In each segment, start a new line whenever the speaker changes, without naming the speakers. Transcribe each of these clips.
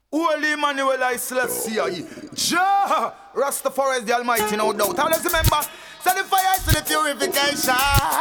Holy Emmanuel I Celestia, Jah, Rastafari is the Almighty, no doubt. Always remember, set the fire to the purification.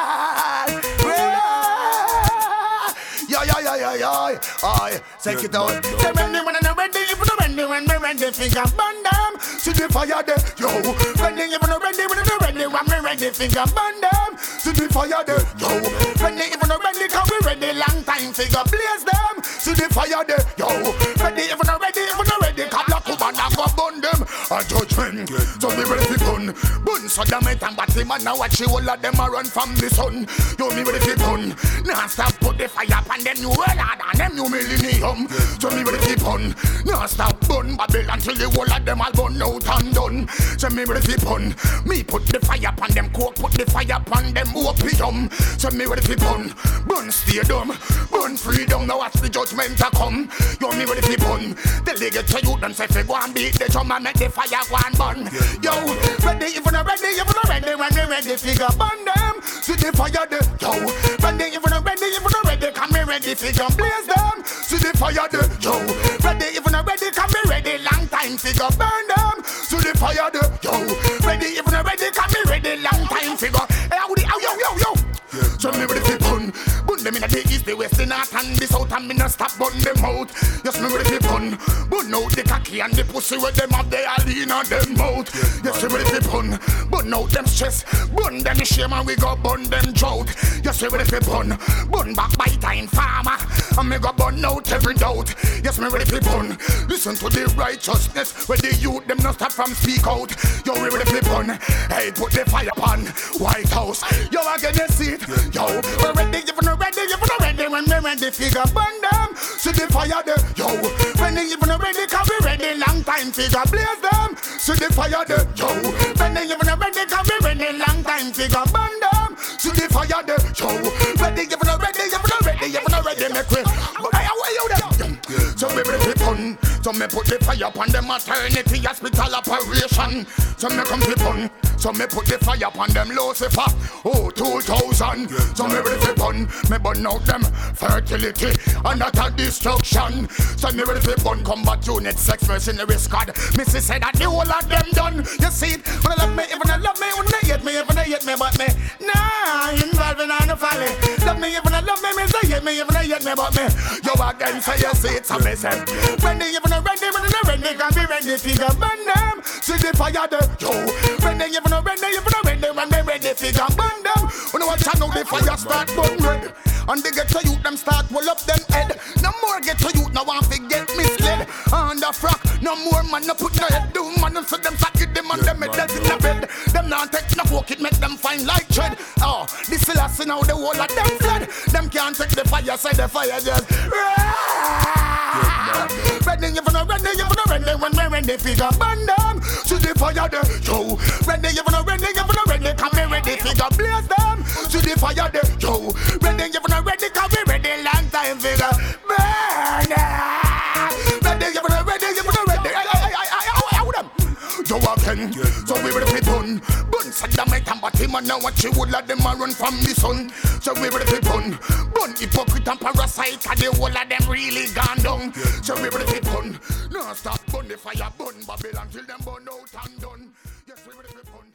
I take it out. Say when they wanna ready, if you're ready, when we're ready, finger burn them. See the fire there, yo. When they even ready, when they're ready, when we're ready, finger burn them. See the fire there, yo. When they even ready, cause we ready, long time, finger blaze them. See the fire there, yo. When they even ready, cause black woman and go burn them. A judgment, so we ready to burn. Burn so damn it and batty man, now watch you all of them a run from the sun. Yo, me ready to burn. Now stop put the fire upon them new world and them new millennium. So me ready to burn. Now stop burn Babylon till the whole of them all burn out and done. So me ready to burn. Me put the fire upon them coke, put the fire upon them opium. So me ready to burn. Burn stadium, burn freedom. Now watch the judgment a come. Yo, me ready to burn. Delegate to you them say fi go and beat the drum and make the fire go and burn. Yo, ready if you're not ready, if you're not ready, when they ready, figure burn them. See the fire there, yo. Ready if you're not ready, if you're not ready, come me ready, figure blaze them. See the fire there, yo. Ready if you're not ready, come me ready, long time, figure burn them. See the fire there, yo. Ready if you're not ready, come me ready, long time, figure. Hey, yo. So me ready to burn. Burn them in the east, the west, the north and the south, and me not stop burn them out. Yes, me ready to burn. Burn out the cocky and the pussy with them up, they all in on them mouth. Yes, me ready to burn. Burn out them stress. Burn them shame and we go burn them drought. Yes, me ready to burn. Burn back by time farmer, and me go burn out every doubt. Yes, me ready to burn. Listen to the righteousness where the youth them not stop from speak out. Yo, we ready to burn. Hey, put the fire upon White House. Yo, I get the seat. Yo, we're ready, if you're not ready, if you're not ready, when we're ready, figure burn them. See the fire there, yo. When they even not ready, cause we ready, long time, figure blaze them. See the fire there, yo. When they even not ready, cause we ready, long time, figure burn them. See the fire there, yo. Ready, if you're not ready, if you're not ready, if you're not ready, make way. Hey, away you there. So we ready to burn. So me put the fire upon the maternity hospital operation. So me come to burn. So me put the fire upon them Lucifer. Oh, 2000. So me ready to burn. Me burn out them fertility and utter destruction. So me ready to burn combat unit, sex mercenary squad. Missy said that the whole of them done. You see it? When I love me, even I love me, when they hate me, even they hate me, but me nah involving on the folly. Love me, even I love me, they hate me, even they hate me, but me. Yo again, say you see it, so me say. When they even ready, when they ready, can be ready, figure burn them. See the fire there, yo. When they even ready, when they ready, figure burn them. When you watch I know the fire start burn red. And they get to youth, them start roll up them head. No more get to youth, now one forget misled. And the frock, no more man, no put no head. Do man, so them sack it, them and them head in the bed. Them not take no walk, it make them fine like tread. Oh, this is last now the whole of them fled. Them can't take the fire, say the fire just ready, if you're not ready, if you're not ready, when we're ready, figure burn them. See the fire there, yo. Ready, if you're not ready, if you're not ready, come be ready, figure blaze them. See the fire there, yo. Ready, if you're not ready, come be ready, long time, figure burn them. Ready, if you're not ready, if you're not ready, yo again, so we ready to burn. Burn Saddam and Batima, now what you would let them a run from the sun. So we ready to burn. Burn hypocrite and parasite, and the whole of them really gone down. So we ready to burn. No stop burn the fire, burn Babylon till them burn out and done. Yes, we ready to burn.